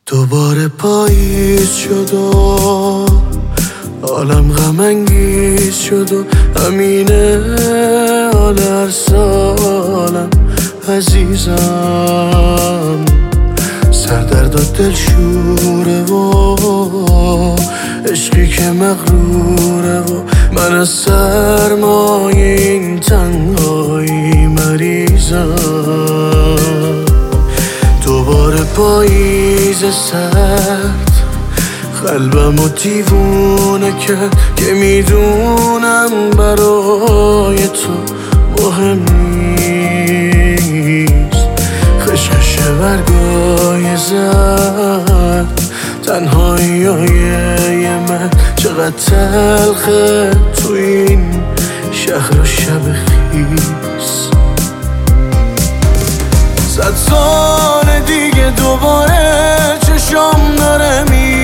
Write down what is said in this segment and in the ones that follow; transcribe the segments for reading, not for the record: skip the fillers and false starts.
دوباره پاییز شد و عالم غم انگیز شد و همینه حال هر سالم عزیزم. سردرد و دل شوره و عشقی که مغروره و من از سرمای این تنهایی مریضم. دوباره پاییز سرد قلبمو دیوونه کرد که میدونم برای تو مهم نیست. خشخش برگای زرد تنهایی من چقدر تلخه تو این شهر و شب خیس. 100 سال دیگه دوباره چشم داره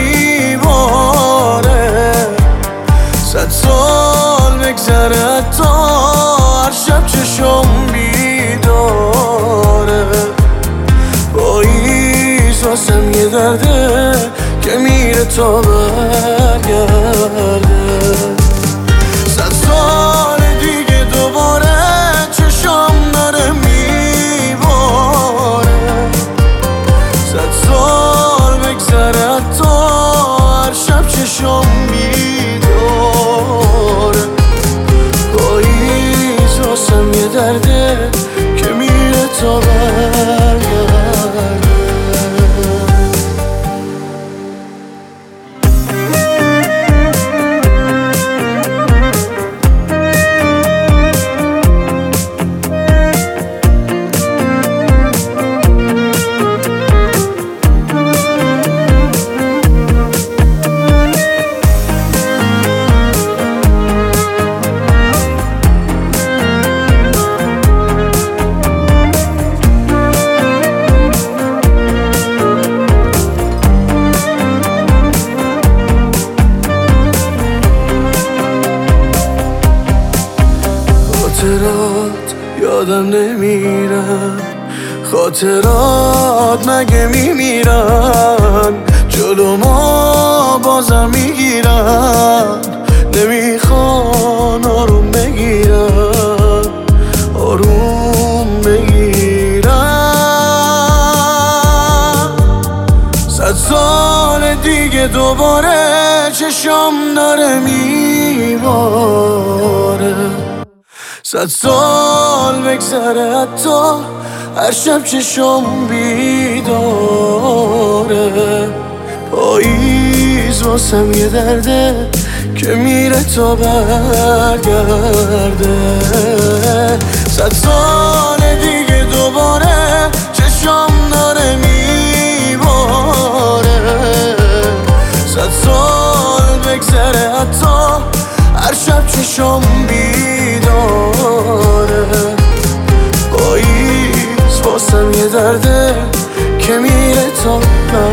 میباره. 100 سال بگذره حتی هر شب چشم بیداره. پاییز واسم یه درده که میره تا برگرده. 100 سال دیگه دوباره چشم داره میباره. 100 سال بگذره حتی هر شب چشم بیداره. پاییز واسم یه درده که میره تا برگرده. خاطرات یادم نمیرن، خاطرات مگه میمیرن؟ جلو ما بازم میگیرن، نمیخوان آروم بگیرن، آروم بگیرن. 100 سال دیگه دوباره چشم داره میباره. 100 سال بگذره حتی هر شب چشم بیداره. پاییز واسم یه درده که میره تا برگرده. 100 سال دیگه دوباره چشم داره میباره. 100 سال بگذره حتی هر شب چشم بیداره. پاییز واسم یه درده که میره تا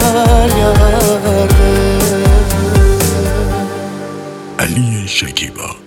برگرده. علی شکیبا.